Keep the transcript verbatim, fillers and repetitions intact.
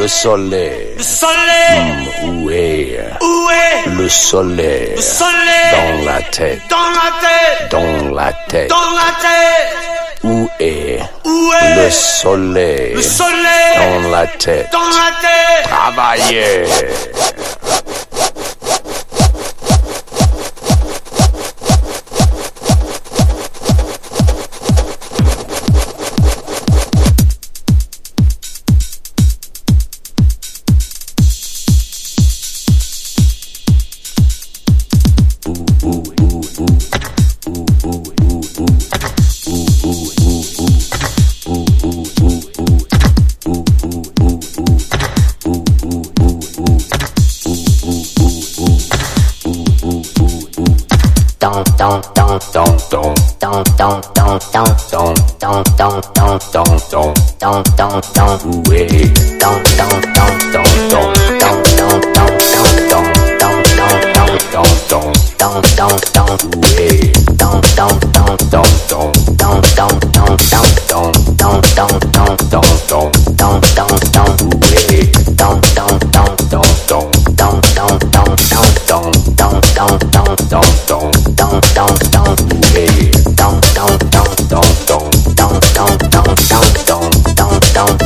Le soleil. Le soleil. Mmh, où est? Où est? Le soleil. Le soleil. Dans la tête. Dans la tête. Dans la tête. Dans la tête. Où est? Où est? Le soleil. Le soleil. Dans la tête. Dans la tête. Travaillez. Don't